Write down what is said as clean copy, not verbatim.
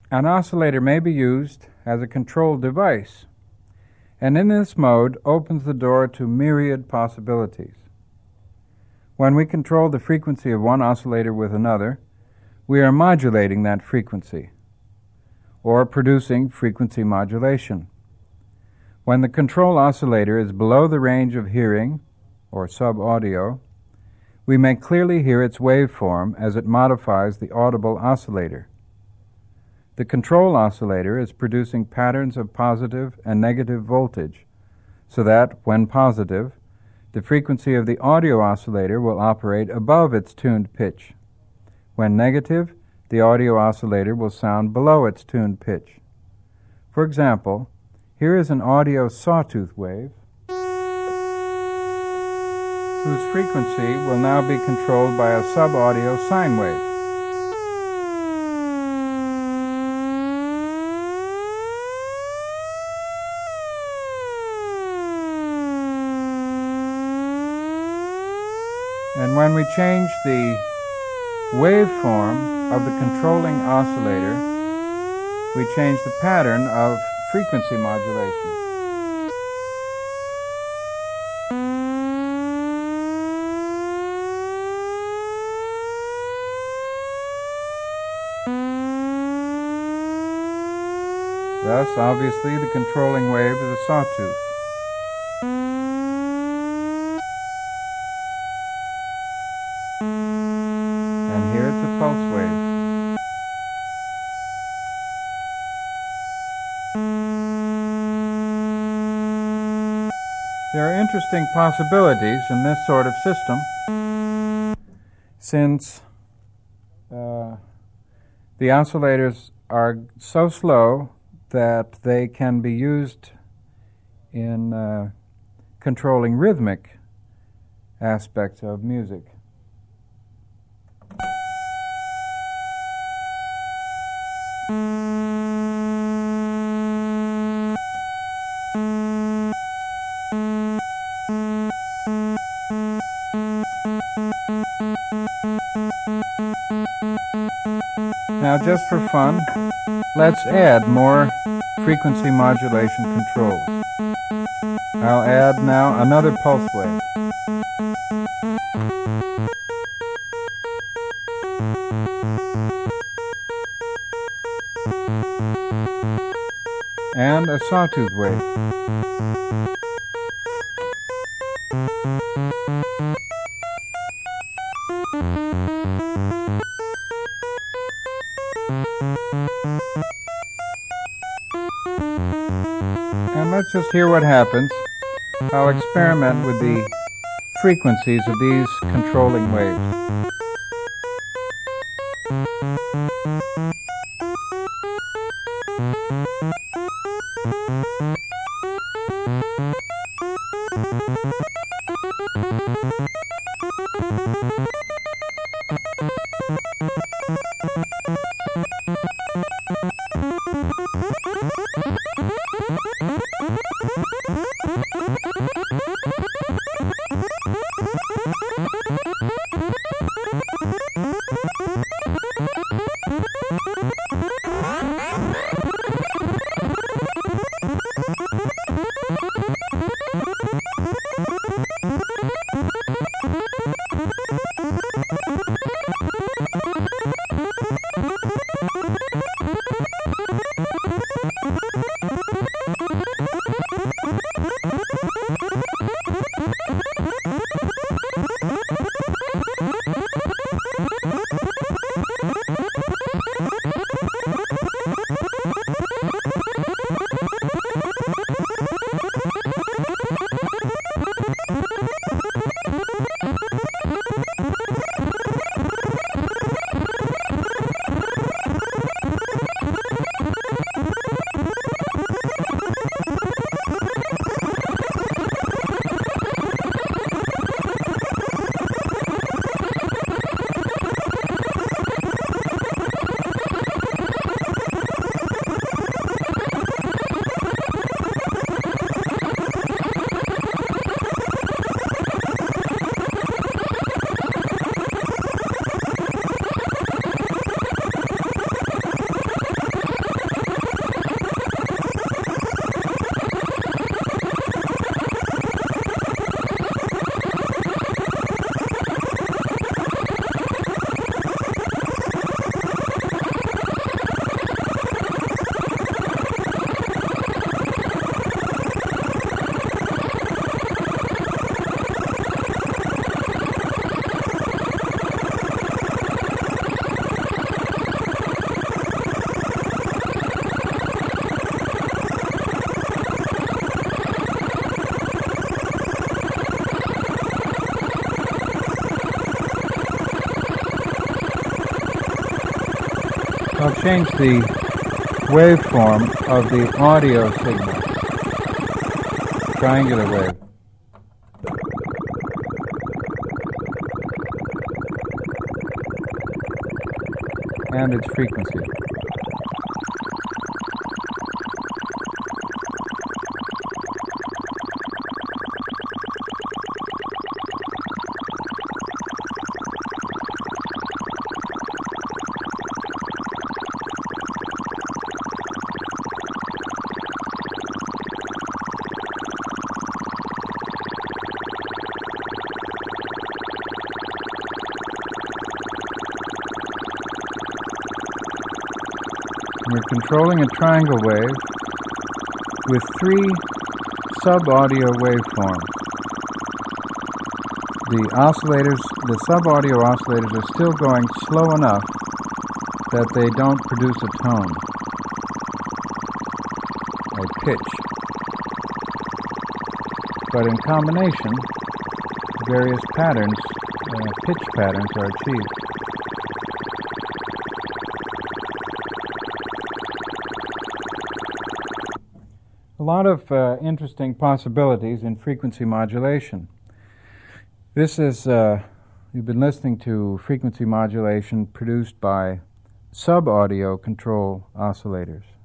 An oscillator may be used as a control device, and in this mode opens the door to myriad possibilities. When we control the frequency of one oscillator with another, we are modulating that frequency, or producing frequency modulation. When the control oscillator is below the range of hearing, or sub-audio, we may clearly hear its waveform as it modifies the audible oscillator. The control oscillator is producing patterns of positive and negative voltage, so that, when positive, the frequency of the audio oscillator will operate above its tuned pitch. When negative, the audio oscillator will sound below its tuned pitch. For example, here is an audio sawtooth wave whose frequency will now be controlled by a sub-audio sine wave. And when we change the waveform of the controlling oscillator, we change the pattern of frequency modulation. Thus, obviously, the controlling wave is a sawtooth. And here it's a pulse wave. There are interesting possibilities in this sort of system, since the oscillators are so slow that they can be used in controlling rhythmic aspects of music. Now, just for fun, let's add more frequency modulation controls. I'll add now another pulse wave. And a sawtooth wave. And let's just hear what happens. I'll experiment with the frequencies of these controlling waves. change the waveform of the audio signal, triangular wave. And its frequency. We're controlling a triangle wave with 3 sub-audio waveforms. The sub-audio oscillators are still going slow enough that they don't produce a tone, a pitch. But in combination, various patterns, pitch patterns are achieved. A lot of interesting possibilities in frequency modulation. This is, you've been listening to frequency modulation produced by sub-audio control oscillators.